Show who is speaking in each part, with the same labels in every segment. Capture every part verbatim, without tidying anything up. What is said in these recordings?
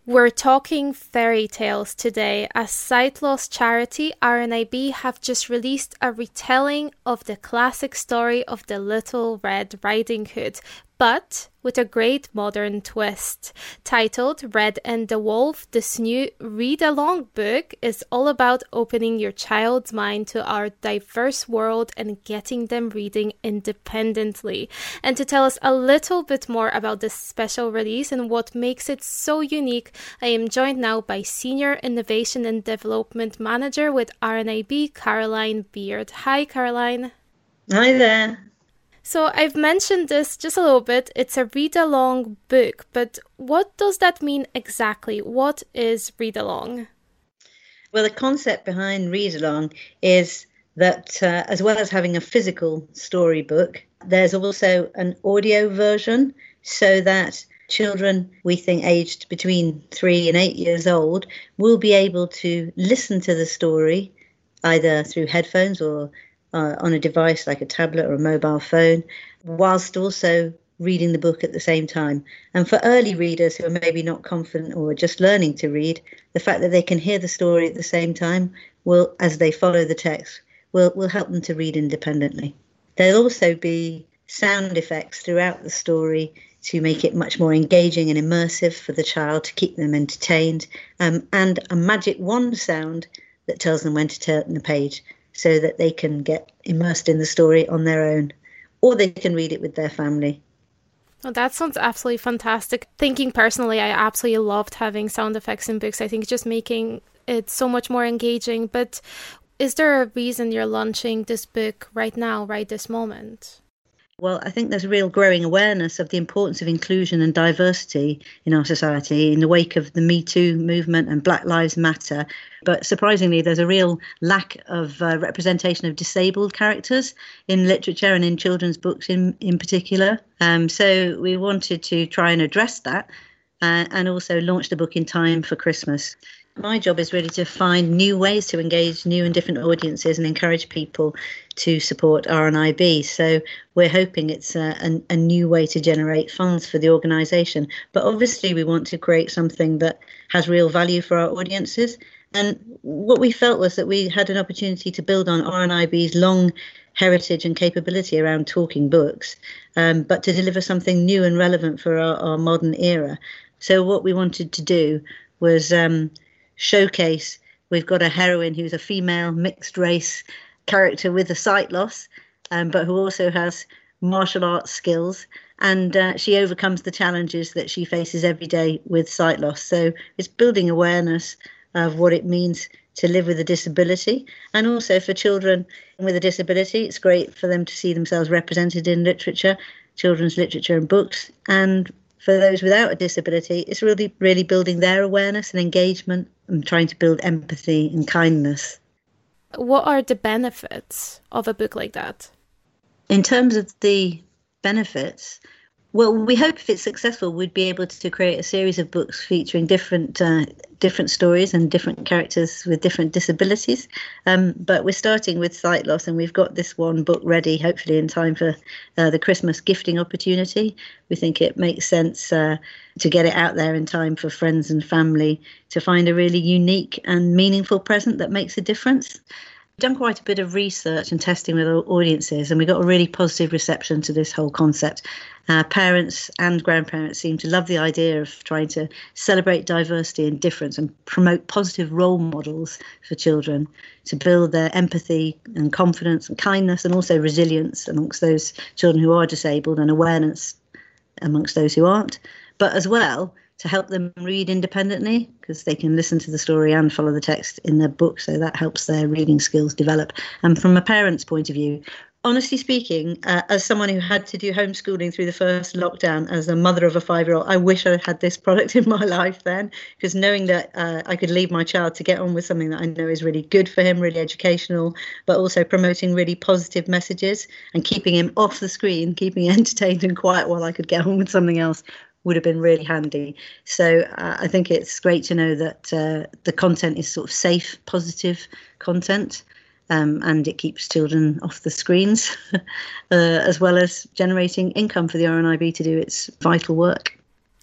Speaker 1: We're talking fairy tales today, as Sight Loss charity R N I B have just released a retelling of the classic story of the Little Red Riding Hood, but with a great modern twist. Titled Red and the Wolf, this new read-along book is all about opening your child's mind to our diverse world and getting them reading independently. And to tell us a little bit more about this special release and what makes it so unique, I am joined now by Senior Innovation and Development Manager with R N I B, Caroline Beard. Hi, Caroline.
Speaker 2: Hi there.
Speaker 1: So I've mentioned this just a little bit. It's a read-along book, but what does that mean exactly? What is read-along?
Speaker 2: Well, the concept behind read-along is that uh, as well as having a physical storybook, there's also an audio version so that children, we think aged between three and eight years old, will be able to listen to the story either through headphones or Uh, on a device like a tablet or a mobile phone, whilst also reading the book at the same time. And for early readers who are maybe not confident or just learning to read, the fact that they can hear the story at the same time will, as they follow the text, will, will help them to read independently. There'll also be sound effects throughout the story to make it much more engaging and immersive for the child, to keep them entertained, um, and a magic wand sound that tells them when to turn the page, so that they can get immersed in the story on their own, or they can read it with their family.
Speaker 1: Oh, that sounds absolutely fantastic. Thinking personally, I absolutely loved having sound effects in books. I think just making it so much more engaging. But is there a reason you're launching this book right now, right this moment?
Speaker 2: Well, I think there's a real growing awareness of the importance of inclusion and diversity in our society in the wake of the Me Too movement and Black Lives Matter. But surprisingly, there's a real lack of uh, representation of disabled characters in literature and in children's books in, in particular. Um, so we wanted to try and address that uh, and also launch the book in time for Christmas. My job is really to find new ways to engage new and different audiences and encourage people to support R N I B. So we're hoping it's a, a, a new way to generate funds for the organisation. But obviously we want to create something that has real value for our audiences. And what we felt was that we had an opportunity to build on R N I B's long heritage and capability around talking books, um, but to deliver something new and relevant for our, our modern era. So what we wanted to do was um, showcase, we've got a heroine who's a female mixed race character with a sight loss, um, but who also has martial arts skills, and uh, she overcomes the challenges that she faces every day with sight loss. So it's building awareness of what it means to live with a disability, and also for children with a disability, it's great for them to see themselves represented in literature, children's literature and books. And for those without a disability, it's really, really building their awareness and engagement and trying to build empathy and kindness.
Speaker 1: What are the benefits of a book like that?
Speaker 2: In terms of the benefits, well, we hope if it's successful, we'd be able to create a series of books featuring different uh, different stories and different characters with different disabilities. Um, but we're starting with sight loss, and we've got this one book ready, hopefully in time for uh, the Christmas gifting opportunity. We think it makes sense uh, to get it out there in time for friends and family to find a really unique and meaningful present that makes a difference. We've done quite a bit of research and testing with our audiences, and we got a really positive reception to this whole concept. Uh, parents and grandparents seem to love the idea of trying to celebrate diversity and difference and promote positive role models for children to build their empathy and confidence and kindness, and also resilience amongst those children who are disabled and awareness amongst those who aren't, but as well to help them read independently, because they can listen to the story and follow the text in their book, so that helps their reading skills develop. And from a parent's point of view, honestly speaking, uh, as someone who had to do homeschooling through the first lockdown as a mother of a five-year-old, I wish I had this product in my life then, because knowing that uh, I could leave my child to get on with something that I know is really good for him, really educational, but also promoting really positive messages and keeping him off the screen, keeping him entertained and quiet while I could get on with something else, would have been really handy. So uh, I think it's great to know that uh, the content is sort of safe, positive content, um, and it keeps children off the screens, uh, as well as generating income for the R N I B to do its vital work.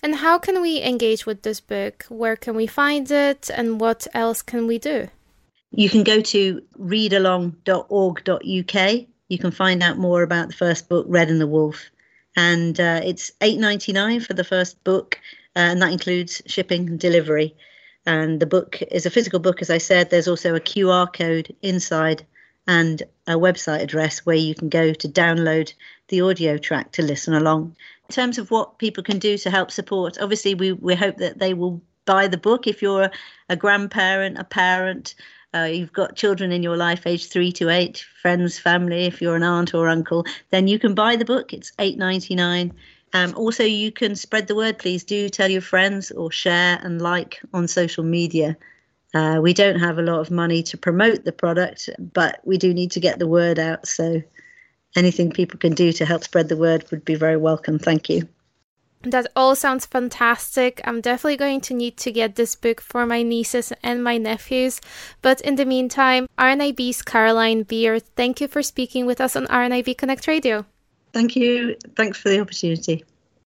Speaker 1: And how can we engage with this book? Where can we find it? And what else can we do?
Speaker 2: You can go to read along dot org dot U K. You can find out more about the first book, Red and the Wolf. And uh, it's eight pounds ninety-nine for the first book, uh, and that includes shipping and delivery. And the book is a physical book, as I said. There's also a Q R code inside and a website address where you can go to download the audio track to listen along. In terms of what people can do to help support, obviously we, we hope that they will buy the book. If you're a, a grandparent, a parent, uh, you've got children in your life aged three to eight, friends, family, if you're an aunt or uncle, then you can buy the book. It's eight pounds ninety-nine. Um, also, you can spread the word. Please do tell your friends or share and like on social media. Uh, we don't have a lot of money to promote the product, but we do need to get the word out. So anything people can do to help spread the word would be very welcome. Thank you.
Speaker 1: That all sounds fantastic. I'm definitely going to need to get this book for my nieces and my nephews. But in the meantime, R N I B's Caroline Beard, thank you for speaking with us on R N I B Connect Radio.
Speaker 2: Thank you. Thanks for the opportunity.